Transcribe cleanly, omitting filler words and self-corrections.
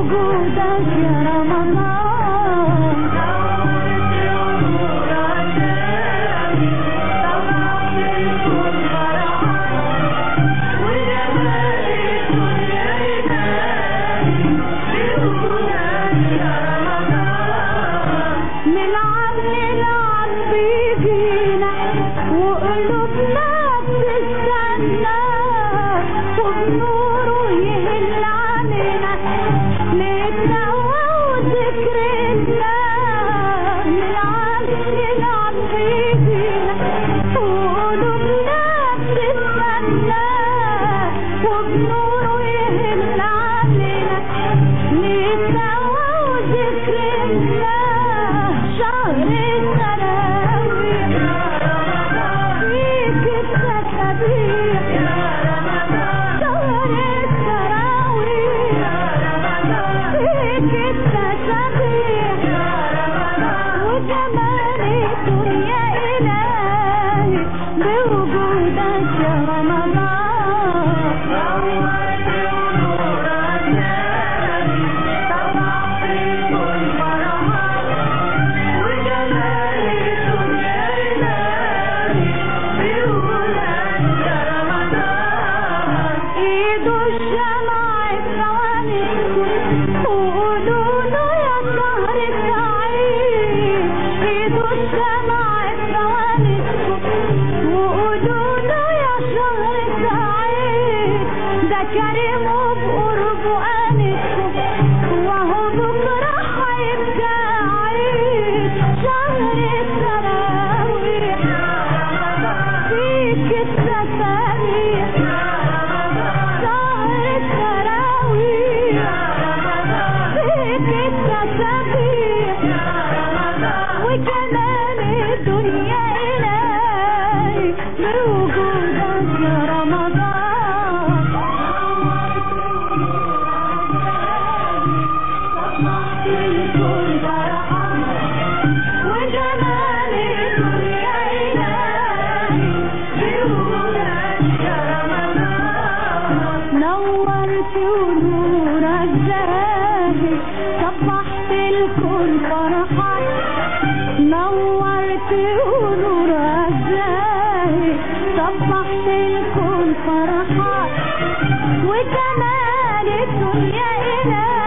بوجودك يا رمضان. نورت ونور عشاني طلعت الكون فرحان وجمال الدنيا يباني بوجودك يا رمضان. نلعب بيجينا وقلوبنا بتستنى وبنوره يهل علينا ليتنوى وذكرنا. نلعب بيجينا وقلوبنا بتستنى وبنوره يهل علينا ليتنوى وذكرنا. شهر التراويح يا رمضان فيك التسابيح يا رمضان. شهر التراويح يا رمضان فيك التسابيح يا رمضان. وجمال الدنيا إلهي بوجودك يا رمضان. نورت ونور عشاني طلعت الكون فرحان وجمال الدنيا إلهي بوجودك يا رمضان. ايده الشمع بفوانيسكم وقولوا له يا شهر السعيد. ايده الشمع بفوانيسكم وقولوا له يا شهر السعيد. ده كريم وبقربه انسكم وهو بكره هيبقى عيد. شهر التراويح يا رمضان فيك التسابيح يا رمضان. شهر التراويح يا رمضان فيك التسابيح يا رمضان. وجمال الدنيا إلهي بوجودك يا رمضان. نورت ونور عشاني طلعت الكون فرحان وجمال الدنيا إلهي بوجودك يا رمضان. نورت ونورك زاهي صبحت الكون فرحان. نورت ونورك زاهي صبحت الكون فرحان وجمال الدنيا إلهي